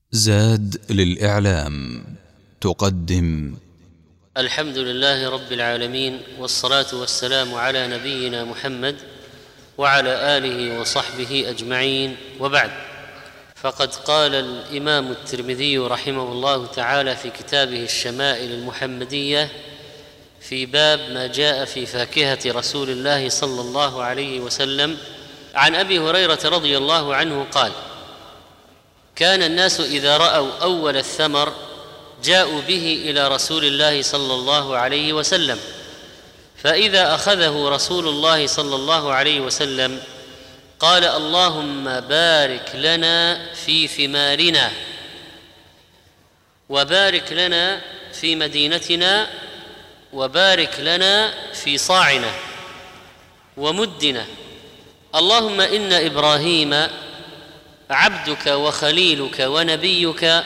زاد للإعلام تقدم. الحمد لله رب العالمين، والصلاة والسلام على نبينا محمد وعلى آله وصحبه أجمعين، وبعد. فقد قال الإمام الترمذي رحمه الله تعالى في كتابه الشمائل المحمدية في باب ما جاء في فاكهة رسول الله صلى الله عليه وسلم عن أبي هريرة رضي الله عنه قال: كان الناس إذا رأوا أول الثمر جاءوا به إلى رسول الله صلى الله عليه وسلم، فإذا أخذه رسول الله صلى الله عليه وسلم قال: اللهم بارك لنا في ثمارنا، وبارك لنا في مدينتنا، وبارك لنا في صاعنا ومدنا. اللهم إن إبراهيم عبدك وخليلك ونبيك،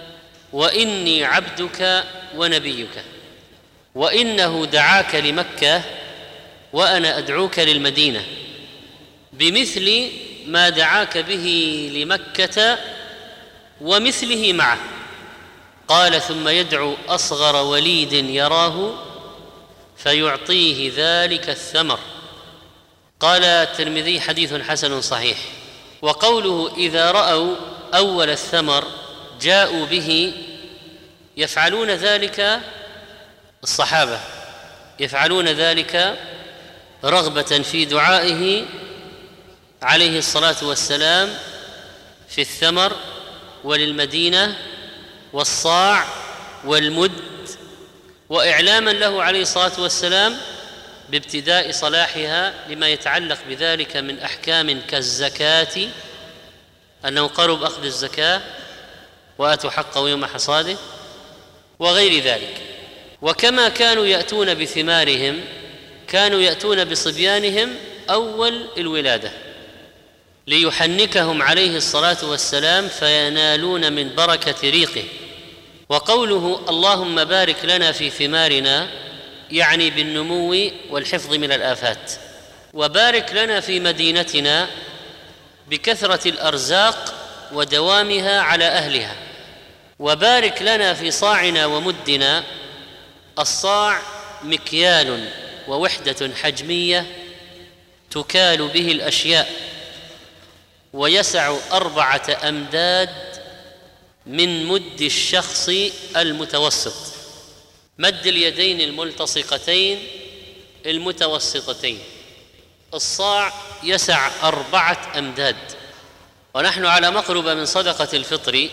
وإني عبدك ونبيك، وإنه دعاك لمكة وأنا أدعوك للمدينة بمثل ما دعاك به لمكة ومثله معه. قال: ثم يدعو أصغر وليد يراه فيعطيه ذلك الثمر. قال الترمذي: حديث حسن صحيح. وقوله إذا رأوا أول الثمر جاءوا به، يفعلون ذلك الصحابة، يفعلون ذلك رغبة في دعائه عليه الصلاة والسلام في الثمر وللمدينة والصاع والمد، وإعلاما له عليه الصلاة والسلام بابتداء صلاحها لما يتعلق بذلك من أحكام كالزكاة، أنه قرب أخذ الزكاة وآتوا حقه يوم حصاده وغير ذلك. وكما كانوا يأتون بثمارهم كانوا يأتون بصبيانهم أول الولادة ليحنكهم عليه الصلاة والسلام فينالون من بركة ريقه. وقوله اللهم بارك لنا في ثمارنا يعني بالنمو والحفظ من الآفات، وبارك لنا في مدينتنا بكثرة الأرزاق ودوامها على أهلها، وبارك لنا في صاعنا ومدنا. الصاع مكيال ووحدة حجمية تكال به الأشياء، ويسع 4 أمداد من مد الشخص المتوسط، مد اليدين الملتصقتين المتوسطتين. الصاع يسع 4 أمداد. ونحن على مقربة من صدقة الفطر،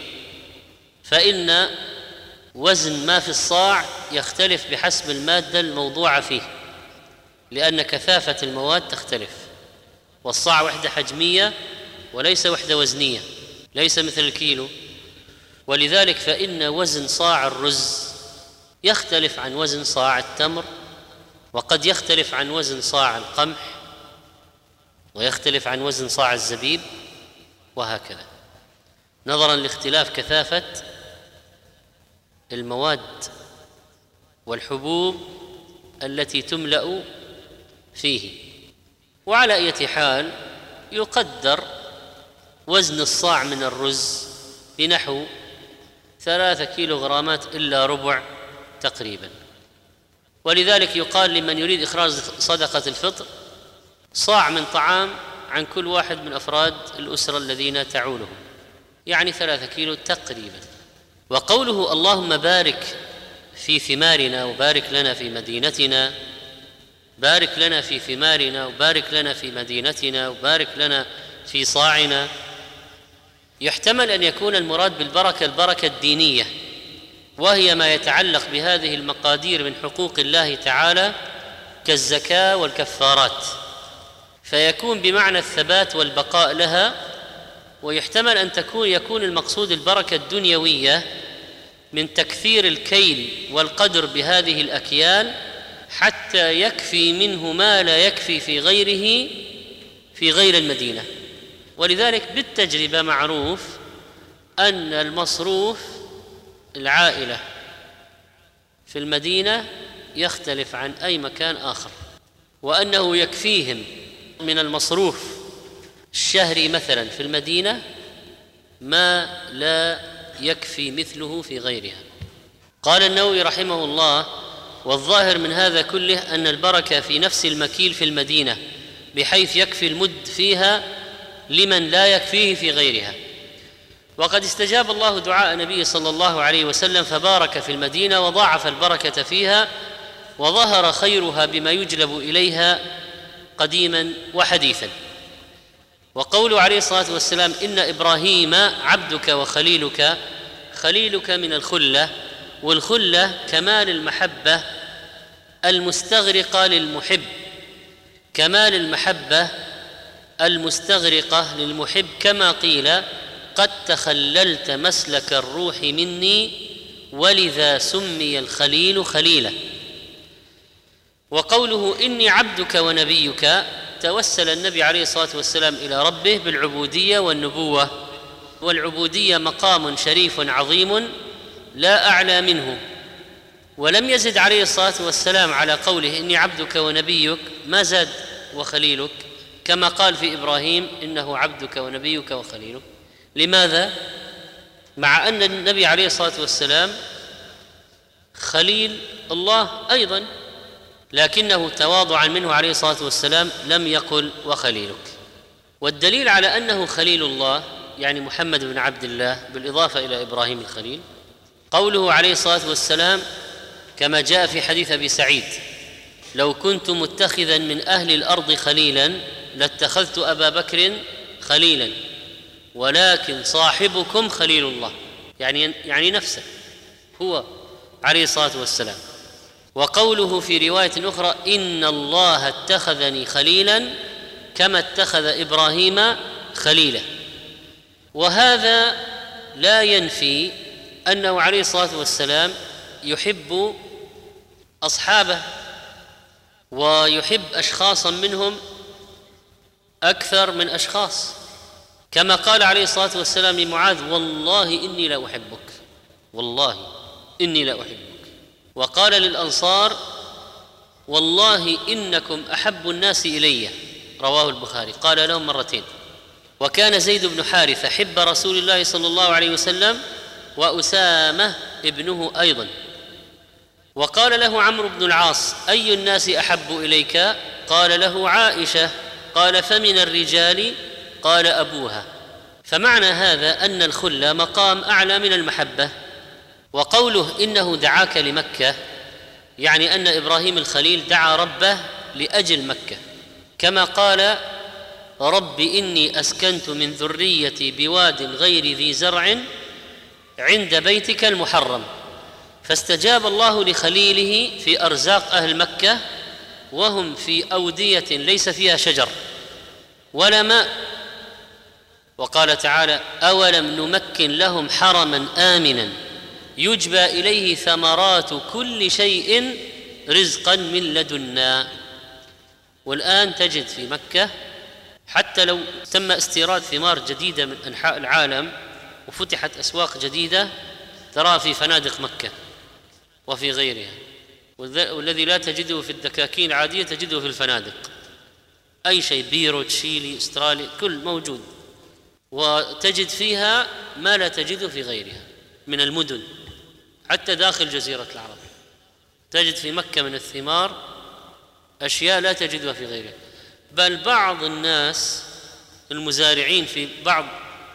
فإن وزن ما في الصاع يختلف بحسب المادة الموضوعة فيه، لأن كثافة المواد تختلف، والصاع وحدة حجمية وليس وحدة وزنية، ليس مثل الكيلو. ولذلك فإن وزن صاع الرز يختلف عن وزن صاع التمر، وقد يختلف عن وزن صاع القمح، ويختلف عن وزن صاع الزبيب، وهكذا، نظرا لاختلاف كثافة المواد والحبوب التي تملأ فيه. وعلى أي حال يقدر وزن الصاع من الرز بنحو 3 كيلوغرامات إلا ربع تقريبا. ولذلك يقال لمن يريد إخراج صدقة الفطر صاع من طعام عن كل واحد من أفراد الأسرة الذين تعولهم، يعني 3 كيلو تقريبا. وقوله اللهم بارك في ثمارنا وبارك لنا في مدينتنا، بارك لنا في ثمارنا وبارك لنا في مدينتنا وبارك لنا في صاعنا، يحتمل أن يكون المراد بالبركة البركة الدينية، وهي ما يتعلق بهذه المقادير من حقوق الله تعالى كالزكاة والكفارات، فيكون بمعنى الثبات والبقاء لها. ويحتمل أن يكون المقصود البركة الدنيوية من تكثير الكيل والقدر بهذه الأكيال حتى يكفي منه ما لا يكفي في غيره في غير المدينة. ولذلك بالتجربة معروف أن المصروف العائلة في المدينة يختلف عن أي مكان آخر، وأنه يكفيهم من المصروف الشهري مثلا في المدينة ما لا يكفي مثله في غيرها. قال النووي رحمه الله: والظاهر من هذا كله أن البركة في نفس المكيل في المدينة، بحيث يكفي المد فيها لمن لا يكفيه في غيرها. وقد استجاب الله دعاء نبيه صلى الله عليه وسلم فبارك في المدينة وضاعف البركة فيها، وظهر خيرها بما يجلب إليها قديما وحديثا. وقوله عليه الصلاة والسلام: إن إبراهيم عبدك وخليلك، خليلك من الخلة، والخلة كمال المحبة المستغرقة للمحب، كمال المحبة المستغرقة للمحب، كما قيل: قد تخللت مسلك الروح مني، ولذا سمي الخليل خليلا. وقوله: إني عبدك ونبيك، توسل النبي عليه الصلاة والسلام إلى ربه بالعبودية والنبوة، والعبودية مقام شريف عظيم لا أعلى منه. ولم يزد عليه الصلاة والسلام على قوله إني عبدك ونبيك، ما زاد وخليلك، كما قال في إبراهيم: إنه عبدك ونبيك وخليلك. لماذا؟ مع أن النبي عليه الصلاة والسلام خليل الله أيضا، لكنه تواضعا منه عليه الصلاة والسلام لم يقل وخليلك. والدليل على أنه خليل الله يعني محمد بن عبد الله بالإضافة إلى إبراهيم الخليل قوله عليه الصلاة والسلام كما جاء في حديث أبي سعيد: لو كنت متخذا من أهل الأرض خليلا لاتخذت أبا بكر خليلا، ولكن صاحبكم خليل الله، يعني نفسه هو عليه الصلاة والسلام. وقوله في رواية أخرى: إن الله اتخذني خليلا كما اتخذ إبراهيم خليلا. وهذا لا ينفي أنه عليه الصلاة والسلام يحب أصحابه ويحب أشخاصا منهم أكثر من أشخاص، كما قال عليه الصلاة والسلام لمعاذ: والله إني لا أحبك، والله إني لا أحبك. وقال للأنصار: والله إنكم أحب الناس إلي، رواه البخاري، قال لهم مرتين. وكان زيد بن حارثة حب رسول الله صلى الله عليه وسلم، وأسامة ابنه أيضا. وقال له عمرو بن العاص: أي الناس أحب إليك؟ قال له: عائشة. قال: فمن الرجال؟ قال: أبوها. فمعنى هذا أن الخلة مقام أعلى من المحبة. وقوله إنه دعاك لمكة يعني أن إبراهيم الخليل دعا ربه لأجل مكة، كما قال: رب إني أسكنت من ذريتي بواد غير ذي زرع عند بيتك المحرم، فاستجاب الله لخليله في أرزاق أهل مكة وهم في أودية ليس فيها شجر ولا ماء. وقال تعالى: أولم نمكن لهم حرما آمنا يجبى إليه ثمرات كل شيء رزقا من لدنا. والآن تجد في مكة حتى لو تم استيراد ثمار جديدة من أنحاء العالم وفتحت أسواق جديدة، ترى في فنادق مكة وفي غيرها، والذي لا تجده في الدكاكين العادية تجده في الفنادق. أي شيء، بيرو، تشيلي، أستراليا، كل موجود، وتجد فيها ما لا تجده في غيرها من المدن، حتى داخل جزيرة العرب تجد في مكة من الثمار أشياء لا تجدها في غيرها. بل بعض الناس المزارعين في بعض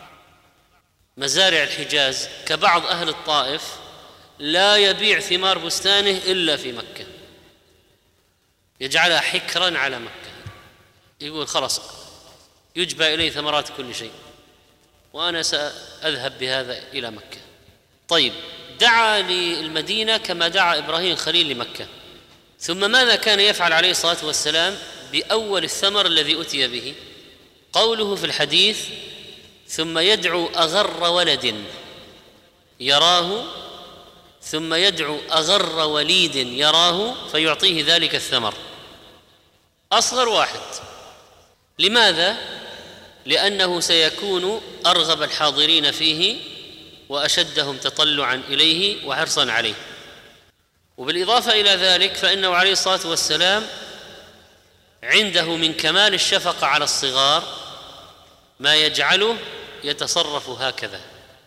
مزارع الحجاز كبعض أهل الطائف لا يبيع ثمار بستانه إلا في مكة، يجعلها حكرا على مكة، يقول خلاص يجبى إليه ثمرات كل شيء وأنا سأذهب بهذا إلى مكة. طيب، دعا للمدينة كما دعا إبراهيم الخليل لمكة. ثم ماذا كان يفعل عليه الصلاة والسلام بأول الثمر الذي أتي به؟ قوله في الحديث: ثم يدعو أغر ولد يراه، ثم يدعو أغر وليد يراه فيعطيه ذلك الثمر، أصغر واحد. لماذا؟ لأنه سيكون أرغب الحاضرين فيه وأشدهم تطلعا إليه وحرصا عليه. وبالإضافة إلى ذلك فإنه عليه الصلاة والسلام عنده من كمال الشفقة على الصغار ما يجعله يتصرف هكذا،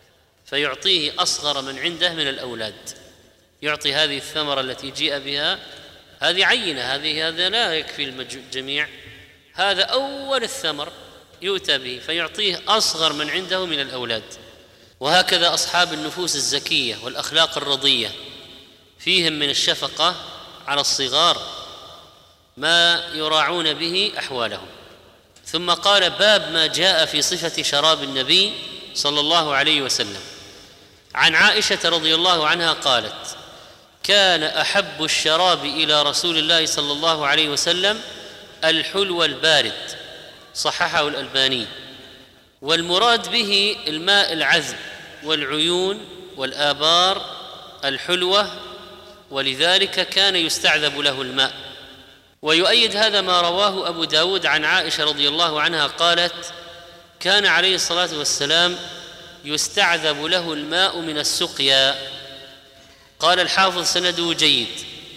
فيعطيه أصغر من عنده من الأولاد، يعطي هذه الثمرة التي جيء بها، هذه عينة، هذا لا يكفي الجميع، هذا أول الثمر يؤتى به فيعطيه أصغر من عنده من الأولاد. وهكذا أصحاب النفوس الزكية والأخلاق الرضية فيهم من الشفقة على الصغار ما يراعون به أحوالهم. ثم قال: باب ما جاء في صفة شراب النبي صلى الله عليه وسلم. عن عائشة رضي الله عنها قالت: كان أحب الشراب إلى رسول الله صلى الله عليه وسلم الحلو البارد، صححه الألباني، والمراد به الماء العذب والعيون والآبار الحلوة، ولذلك كان يستعذب له الماء. ويؤيد هذا ما رواه أبو داود عن عائشة رضي الله عنها قالت: كان عليه الصلاة والسلام يستعذب له الماء من السقيا. قال الحافظ: سنده جيد.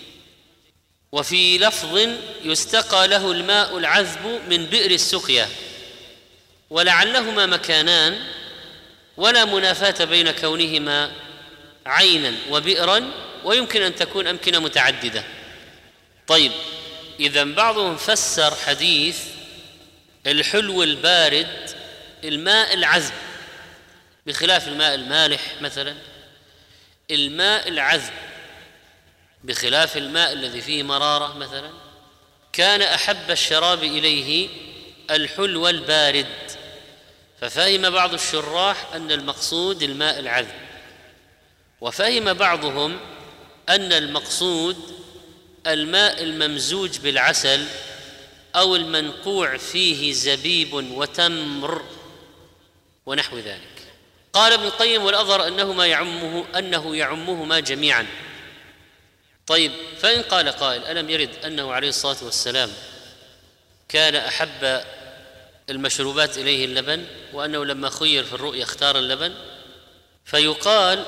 وفي لفظ: يستقى له الماء العذب من بئر السقيا، ولعلهما مكانان ولا منافاة بين كونهما عينا وبئرا، ويمكن أن تكون أمكنة متعددة. طيب، إذن بعضهم فسر حديث الحلو البارد الماء العذب، بخلاف الماء المالح مثلا، الماء العذب بخلاف الماء الذي فيه مرارة مثلا. كان أحب الشراب إليه الحلو البارد، ففهم بعض الشراح أن المقصود الماء العذب، وفهم بعضهم أن المقصود الماء الممزوج بالعسل أو المنقوع فيه زبيب وتمر ونحو ذلك. قال ابن القيم: والأظهر أنه يعمهما جميعا. طيب، فإن قال قائل: ألم يرد أنه عليه الصلاة والسلام كان أحب المشروبات إليه اللبن، وأنه لما خير في الرؤيا اختار اللبن؟ فيقال: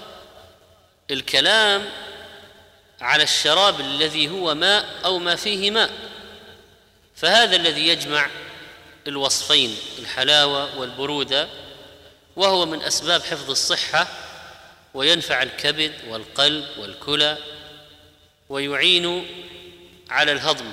الكلام على الشراب الذي هو ماء أو ما فيه ماء، فهذا الذي يجمع الوصفين، الحلاوة والبرودة، وهو من أسباب حفظ الصحة، وينفع الكبد والقلب والكلى، ويعين على الهضم.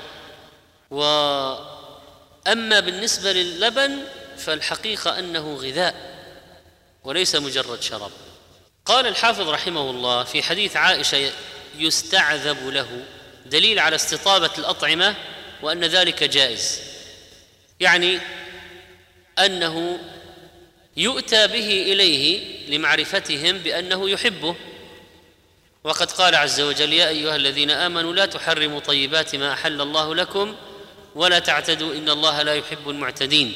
وأما بالنسبة للبن فالحقيقة أنه غذاء وليس مجرد شراب. قال الحافظ رحمه الله: في حديث عائشة يستعذب له دليل على استطابة الأطعمة وأن ذلك جائز، يعني أنه يؤتى به إليه لمعرفتهم بأنه يحبه. وقد قال عز وجل: يا أيها الذين آمنوا لا تحرموا طيبات ما أحل الله لكم ولا تعتدوا إن الله لا يحب المعتدين.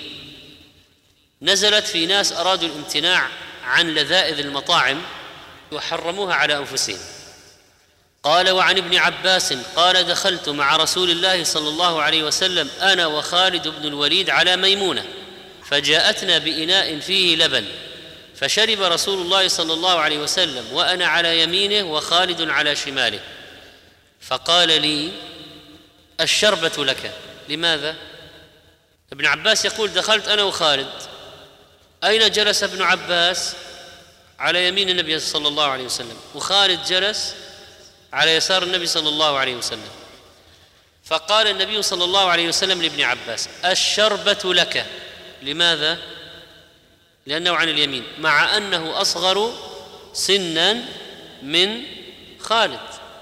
نزلت في ناس أرادوا الامتناع عن لذائذ المطاعم وحرموها على أنفسهم. قال: وعن ابن عباس قال: دخلت مع رسول الله صلى الله عليه وسلم أنا وخالد بن الوليد على ميمونة، فجاءتنا بإناء فيه لبن، فشرب رسول الله صلى الله عليه وسلم وأنا على يمينه وخالد على شماله، فقال لي: الشربة لك. لماذا؟ ابن عباس يقول: دخلت أنا وخالد. أين جلس ابن عباس؟ على يمين النبي صلى الله عليه وسلم، وخالد جلس على يسار النبي صلى الله عليه وسلم. فقال النبي صلى الله عليه وسلم لابن عباس: الشربة لك. لماذا؟ لأنه عن اليمين، مع أنه أصغر سنا من خالد،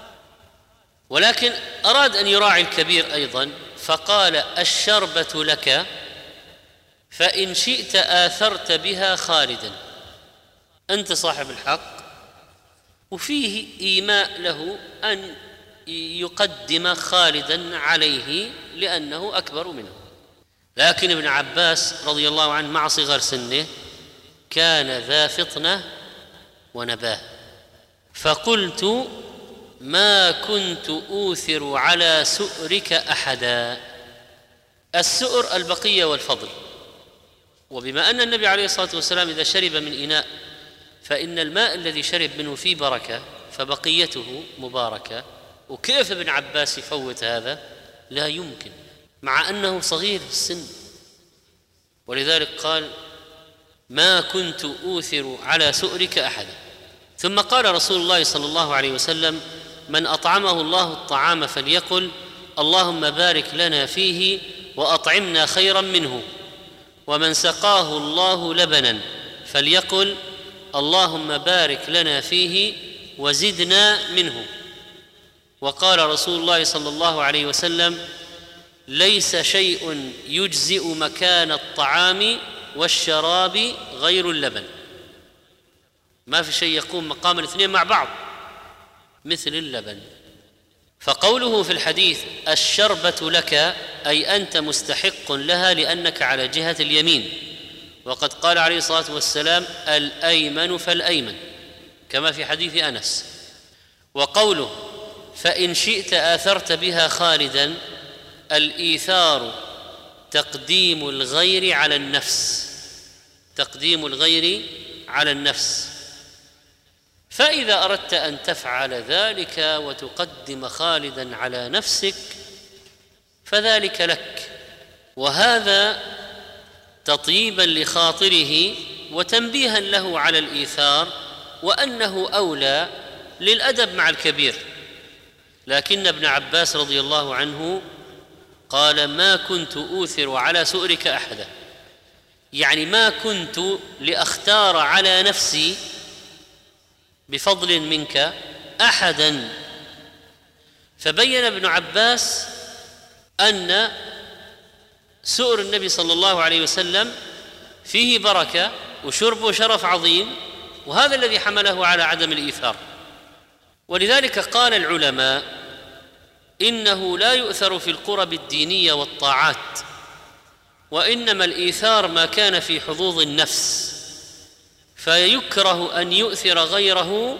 ولكن أراد أن يراعي الكبير أيضا، فقال: الشربة لك، فإن شئت آثرت بها خالدا، أنت صاحب الحق. وفيه إيماء له أن يقدم خالدا عليه لأنه أكبر منه. لكن ابن عباس رضي الله عنه مع صغر سنه كان ذا فطنة ونباه، فقلت: ما كنت أوثر على سؤرك أحدا. السؤر البقية والفضل، وبما أن النبي عليه الصلاة والسلام إذا شرب من إناء فإن الماء الذي شرب منه فيه بركة، فبقيته مباركة. وكيف ابن عباس يفوت هذا؟ لا يمكن، مع أنه صغير في السن. ولذلك قال: ما كنت أوثر على سؤرك أحدا. ثم قال رسول الله صلى الله عليه وسلم: من أطعمه الله الطعام فليقل: اللهم بارك لنا فيه وأطعمنا خيرا منه. ومن سقاه الله لبنا فليقل: اللهم بارك لنا فيه وزدنا منه. وقال رسول الله صلى الله عليه وسلم: ليس شيء يجزئ مكان الطعام والشراب غير اللبن. ما في شيء يقوم مقام الاثنين مع بعض مثل اللبن. فقوله في الحديث: الشربة لك، أي أنت مستحق لها لأنك على جهة اليمين. وقد قال عليه الصلاة والسلام: الأيمن فالأيمن، كما في حديث أنس. وقوله: فإن شئت آثرت بها خالدا، الإيثار تقديم الغير على النفس، تقديم الغير على النفس. فإذا أردت أن تفعل ذلك وتقدم خالدا على نفسك فذلك لك، وهذا تطيبا لخاطره وتنبيها له على الإيثار وأنه أولى للأدب مع الكبير. لكن ابن عباس رضي الله عنه قال: ما كنت أوثر على سؤرك أحدا، يعني ما كنت لأختار على نفسي بفضل منك أحدا. فبين ابن عباس أن سؤر النبي صلى الله عليه وسلم فيه بركة وشربه شرف عظيم، وهذا الذي حمله على عدم الإيثار. ولذلك قال العلماء: إنه لا يؤثر في القرب الدينية والطاعات، وإنما الإيثار ما كان في حظوظ النفس، فيكره أن يؤثر غيره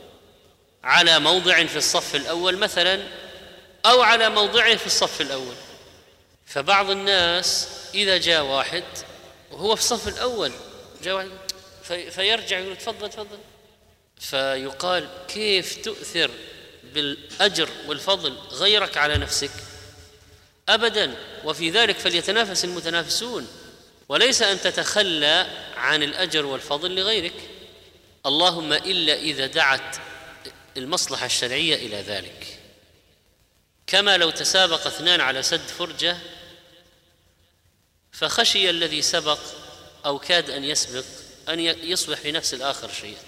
على موضع في الصف الأول مثلا، أو على موضع في الصف الأول. فبعض الناس إذا جاء واحد وهو في الصف الأول، جاء واحد فيرجع يقول: تفضل تفضل، فيقال: كيف تؤثر بالأجر والفضل غيرك على نفسك؟ أبدا. وفي ذلك فليتنافس المتنافسون، وليس أن تتخلى عن الأجر والفضل لغيرك، اللهم إلا إذا دعت المصلحة الشرعية إلى ذلك. كما لو تسابق اثنان على سد فرجة فخشي الذي سبق أو كاد أن يسبق أن يصبح لنفس الآخر شيئا،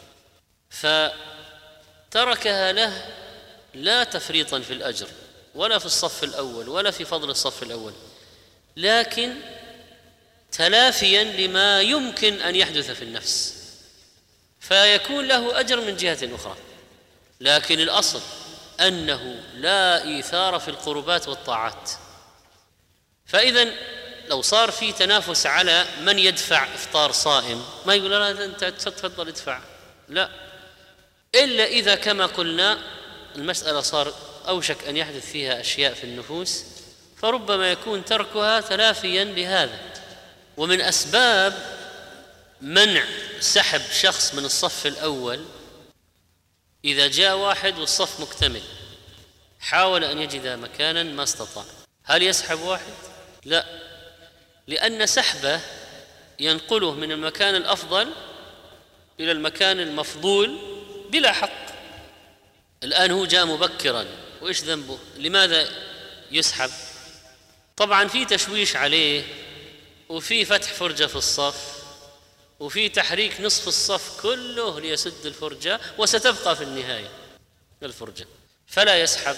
فتركها له لا تفريطا في الأجر ولا في الصف الأول ولا في فضل الصف الأول، لكن تلافيا لما يمكن أن يحدث في النفس، فيكون له أجر من جهة أخرى. لكن الأصل أنه لا إيثار في القربات والطاعات. فإذا لو صار في تنافس على من يدفع إفطار صائم، ما يقول: لا أنت تفضل ادفع، لا، إلا إذا كما قلنا المسألة صار أوشك أن يحدث فيها أشياء في النفوس، فربما يكون تركها تلافيا لهذا. ومن أسباب منع سحب شخص من الصف الأول إذا جاء واحد والصف مكتمل حاول أن يجد مكانا ما استطاع، هل يسحب واحد؟ لا، لأن سحبه ينقله من المكان الأفضل إلى المكان المفضول بلا حق. الآن هو جاء مبكرا، وإيش ذنبه؟ لماذا يسحب؟ طبعا في تشويش عليه، وفي فتح فرجة في الصف، وفي تحريك نصف الصف كله ليسد الفرجة، وستبقى في النهاية الفرجة، فلا يسحب.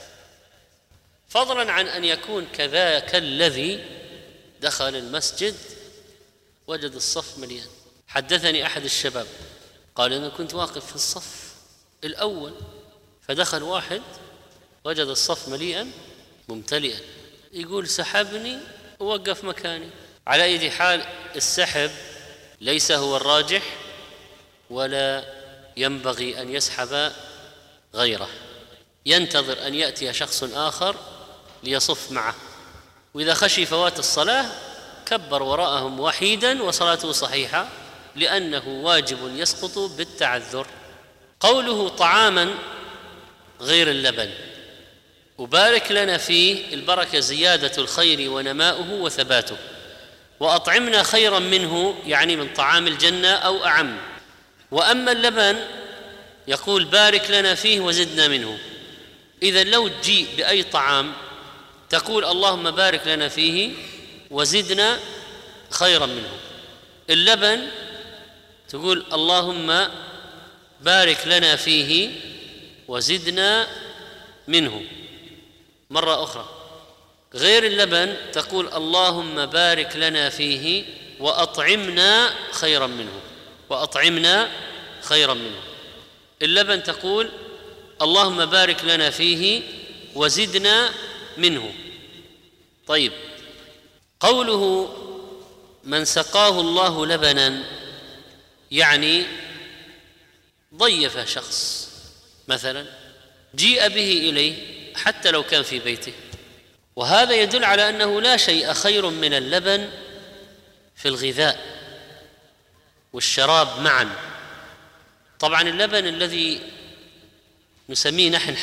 فضلا عن أن يكون كذاك الذي دخل المسجد وجد الصف مليان. حدثني أحد الشباب قال: أنا كنت واقف في الصف الأول فدخل واحد وجد الصف مليئا ممتلئا، يقول: سحبني ووقف مكاني. على أي حال السحب ليس هو الراجح، ولا ينبغي أن يسحب غيره، ينتظر أن يأتي شخص آخر ليصف معه، وإذا خشي فوات الصلاة كبر وراءهم وحيدا وصلاته صحيحة، لأنه واجب يسقط بالتعذر. قوله: طعاما غير اللبن، وبارك لنا فيه، البركة زيادة الخير ونماؤه وثباته. وأطعمنا خيرا منه يعني من طعام الجنة أو أعم. وأما اللبن يقول بارك لنا فيه وزدنا منه. إذا لو تجيء بأي طعام تقول اللهم بارك لنا فيه وزدنا خيرا منه. اللبن تقول اللهم بارك لنا فيه وزدنا منه مرة أخرى. غير اللبن تقول اللهم بارك لنا فيه وأطعمنا خيرا منه، وأطعمنا خيرا منه. اللبن تقول اللهم بارك لنا فيه وزدنا منه. طيب، قوله من سقاه الله لبنا يعني ضيف شخص مثلا، جيء به إليه حتى لو كان في بيته، وهذا يدل على أنه لا شيء خير من اللبن في الغذاء والشراب معا. طبعا اللبن الذي نسميه نحن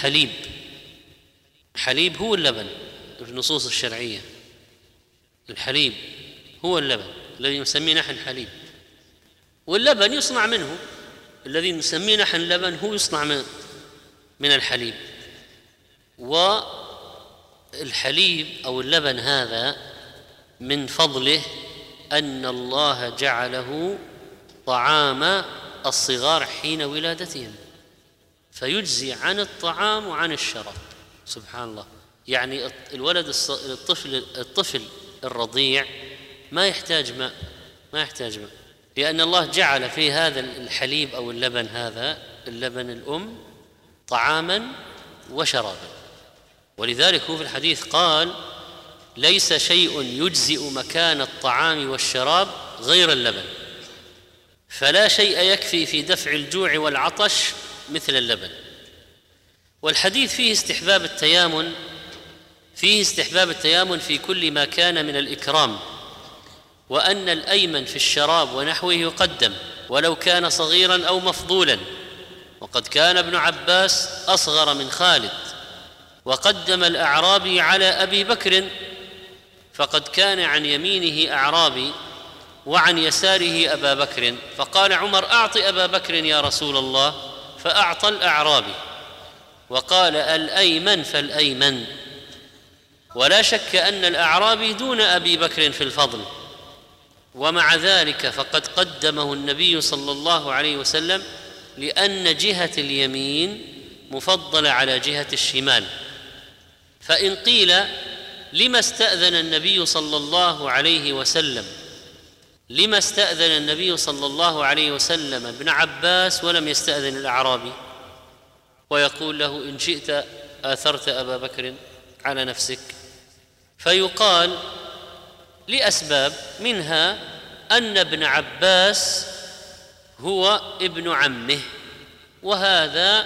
حليب هو اللبن في النصوص الشرعية. الحليب هو اللبن الذي نسميه نحن حليب، واللبن يصنع منه، الذي نسميه نحن لبن هو يصنع من الحليب. والحليب أو اللبن هذا من فضله أن الله جعله طعام الصغار حين ولادتهم، فيجزي عن الطعام وعن الشراب. سبحان الله. يعني الولد الطفل الرضيع ما يحتاج ماء، لأن الله جعل في هذا الحليب أو اللبن هذا اللبن الأم طعاما وشرابا. ولذلك هو في الحديث قال ليس شيء يجزئ مكان الطعام والشراب غير اللبن، فلا شيء يكفي في دفع الجوع والعطش مثل اللبن. والحديث فيه استحباب التيامن في كل ما كان من الإكرام، وأن الأيمن في الشراب ونحوه يقدم ولو كان صغيرا أو مفضولا. وقد كان ابن عباس أصغر من خالد، وقدم الأعرابي على أبي بكر، فقد كان عن يمينه أعرابي وعن يساره أبا بكر، فقال عمر أعط أبا بكر يا رسول الله، فأعطى الأعرابي، وقال الأيمن فالأيمن. ولا شك أن الأعرابي دون أبي بكر في الفضل، ومع ذلك فقد قدمه النبي صلى الله عليه وسلم لأن جهة اليمين مفضلة على جهة الشمال. فإن قيل لما استأذن النبي صلى الله عليه وسلم ابن عباس ولم يستأذن الأعرابي، ويقول له إن شئت آثرت أبا بكر على نفسك؟ فيقال لأسباب، منها أن ابن عباس هو ابن عمه، وهذا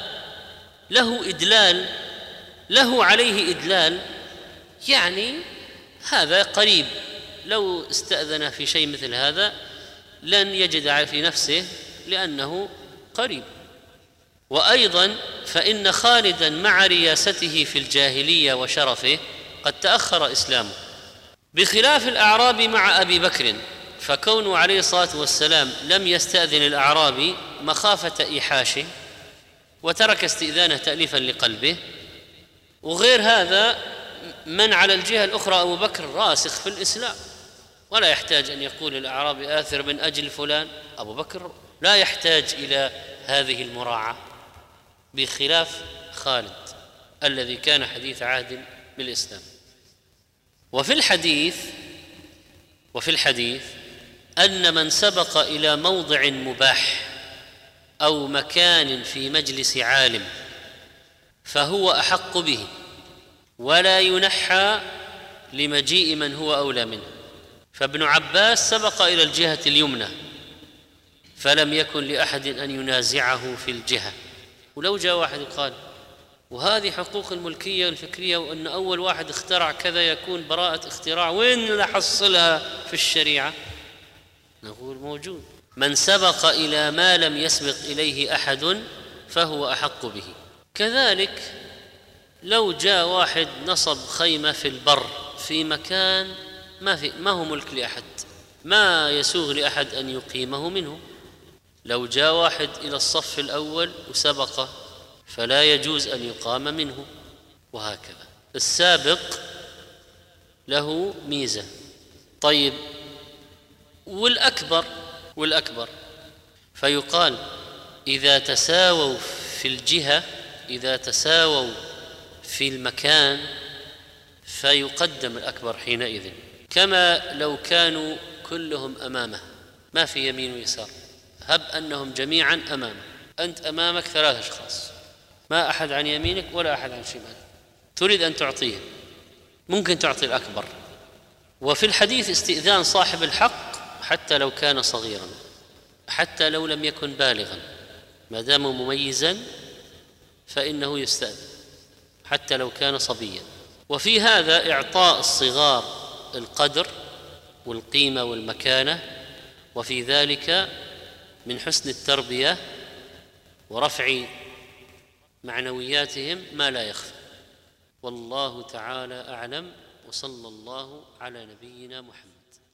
له عليه إدلال، يعني هذا قريب، لو استأذن في شيء مثل هذا لن يجد في نفسه لأنه قريب. وأيضا فإن خالدا مع رياسته في الجاهلية وشرفه قد تأخر إسلامه، بخلاف الأعرابي مع أبي بكر، فكونه عليه الصلاة والسلام لم يستأذن الأعرابي مخافة إيحاشه وترك استئذانه تأليفا لقلبه. وغير هذا من على الجهة الأخرى أبو بكر راسخ في الإسلام، ولا يحتاج أن يقول الأعرابي آثر من أجل فلان. أبو بكر لا يحتاج إلى هذه المراعاة، بخلاف خالد الذي كان حديث عهد بالإسلام. وفي الحديث أن من سبق إلى موضع مباح أو مكان في مجلس عالم فهو أحق به، ولا ينحى لمجيء من هو أولى منه. فابن عباس سبق إلى الجهة اليمنى فلم يكن لأحد أن ينازعه في الجهة. ولو جاء واحد قال وهذه حقوق الملكية والفكرية وأن أول واحد اخترع كذا يكون براءة اختراع، وين نحصلها في الشريعة؟ نقول موجود. من سبق إلى ما لم يسبق إليه أحد فهو أحق به. كذلك لو جاء واحد نصب خيمة في البر في مكان ما هو ملك لأحد، ما يسوغ لأحد أن يقيمه منه. لو جاء واحد إلى الصف الأول وسبقه فلا يجوز أن يقام منه، وهكذا. السابق له ميزة. طيب، والأكبر فيقال إذا تساووا في الجهة، إذا تساووا في المكان فيقدم الأكبر حينئذ، كما لو كانوا كلهم أمامه، ما في يمين ويسار، هب أنهم جميعا أمامه، أنت أمامك 3 أشخاص، ما أحد عن يمينك ولا أحد عن شمالك، تريد أن تعطيه، ممكن تعطي الأكبر. وفي الحديث استئذان صاحب الحق حتى لو كان صغيرا، حتى لو لم يكن بالغا، ما دام مميزا فإنه يستأذن حتى لو كان صبيا. وفي هذا إعطاء الصغار القدر والقيمة والمكانة، وفي ذلك من حسن التربية ورفع معنوياتهم ما لا يخفى. والله تعالى أعلم، وصلى الله على نبينا محمد.